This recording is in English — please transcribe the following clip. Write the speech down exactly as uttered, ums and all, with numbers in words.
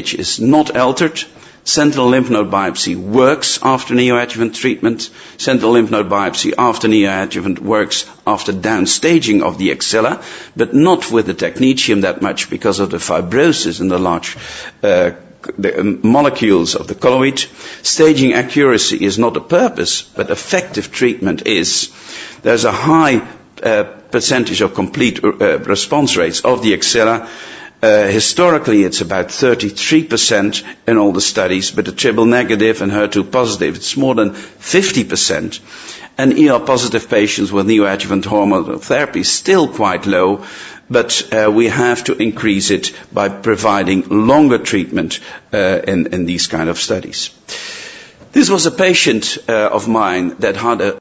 is not altered. Sentinel lymph node biopsy works after neoadjuvant treatment. Sentinel lymph node biopsy after neoadjuvant works after downstaging of the axilla, but not with the technetium that much because of the fibrosis in the large uh, the um, molecules of the colloid. Staging accuracy is not a purpose, but effective treatment is. There's a high uh, percentage of complete uh, response rates of the axilla. Uh, historically, it's about thirty-three percent in all the studies, but the triple negative and H E R two positive, it's more than fifty percent. And E R positive patients with neoadjuvant hormonal therapy is still quite low, but uh, we have to increase it by providing longer treatment uh, in, in these kind of studies. This was a patient uh, of mine that had a